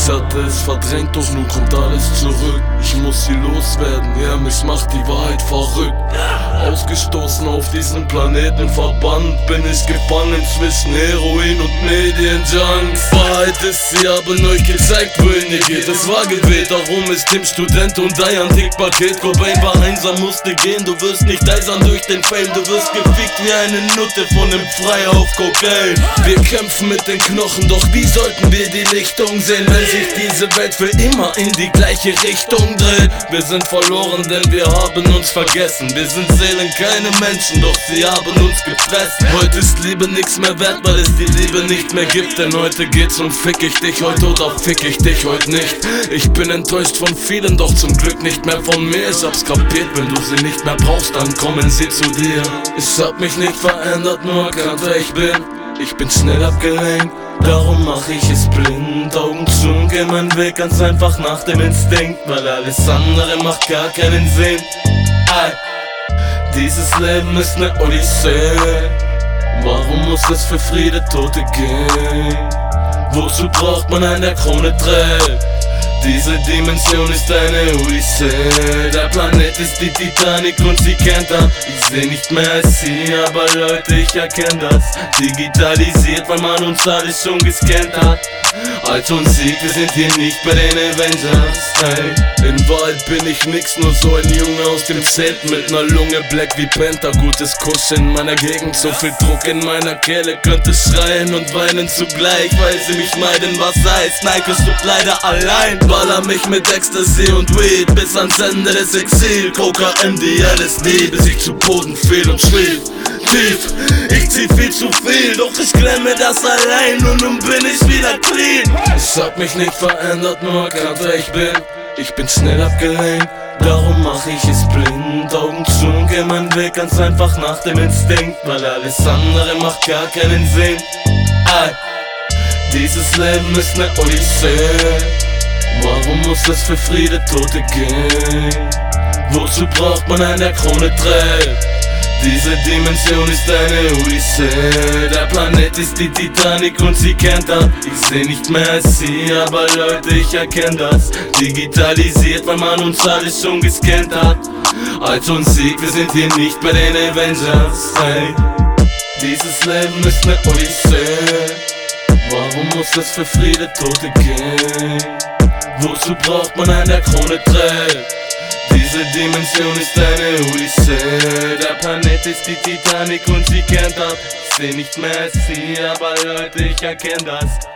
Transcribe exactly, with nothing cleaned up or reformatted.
hatte es verdrängt, doch nun kommt alles zurück. Ich muss sie loswerden, ja, mich macht die Wahrheit verrückt. Ausgestoßen auf diesem Planeten verbannt, bin ich gefangen zwischen Heroin und Medienjunks. Wahrheit ist, sie haben euch gezeigt, wohin ihr geht. Es war gewählt, darum ist Tim Student und ein Antik-Paket. Cobain war einsam, musste gehen, du wirst nicht eisern durch den Fame. Du wirst gefickt wie eine Nutte von nem Freier auf Kokain. Wir kämpfen mit den Knochen, doch wie sollten wir die Lichtung sehen, wenn sich diese Welt für immer in die gleiche Richtung dreht? Wir sind verloren, denn wir haben uns vergessen. Wir sind Seelen, keine Menschen, doch sie haben uns gefressen. Heute ist Liebe nichts mehr wert, weil es die Liebe nicht mehr gibt. Denn heute geht's um fick ich dich heute oder fick ich dich heute nicht. Ich bin enttäuscht von vielen, doch zum Glück nicht mehr von mir. Ich hab's kapiert, wenn du sie nicht mehr brauchst, dann kommen sie zu dir. Ich hab mich nicht verändert, nur erkannt, wer ich bin. Ich bin schnell abgelenkt, darum mach ich es blind. Augen zu und geh meinen Weg ganz einfach nach dem Instinkt, weil alles andere macht gar keinen Sinn. Ay. Dieses Leben ist ne Odyssee. Warum muss es für Friede Tote gehen? Wozu braucht man einen, der Krone trägt? Diese Dimension ist eine Odyssee. Der Planet ist die Titanic und sie kennt das. Ich seh nicht mehr als sie, aber Leute, ich erkenn das. Digitalisiert, weil man uns alles schon gescannt hat. Alt und Sieg, wir sind hier nicht bei den Avengers. Hey. In Wahrheit bin ich nix, nur so ein Junge aus dem Zelt mit ner Lunge black wie Penta. Gutes Kusch in meiner Gegend, so viel Druck in meiner Kehle. Könnte schreien und weinen zugleich, weil sie mich meiden, was heißt. Nike stirbt leider allein. Baller mich mit Ecstasy und Weed bis ans Ende des Exil. Coca, M D, L S D, bis ich zu Boden fehl und schlief tief. Ich zieh viel zu viel, doch ich klemme das allein und nun bin ich wieder clean. Ich hab mich nicht verändert, nur erkannt, wer ich bin. Ich bin schnell abgelenkt, darum mach ich es blind. Augen zu und geh meinen Weg ganz einfach nach dem Instinkt, weil alles andere macht gar keinen Sinn. Ay. Dieses Leben ist ne Odyssee. Warum muss es für Friede Tote gehen? Wozu braucht man einen, der Krone trägt? Diese Dimension ist eine Odyssee. Der Planet ist die Titanic und sie kennt das. Ich seh nicht mehr als sie, aber Leute, ich erkenn das. Digitalisiert, weil man uns alles schon gescannt hat. Alt und Sieg, wir sind hier nicht bei den Avengers. Hey. Dieses Leben ist ne Odyssee. Warum muss es für Friede Tote gehen? Wozu braucht man einen, der Krone trägt? Diese Dimension ist eine Odyssee. Der Planet ist die Titanic und sie kennt das. Ich seh nicht mehr als sie, aber Leute, ich erkenn das.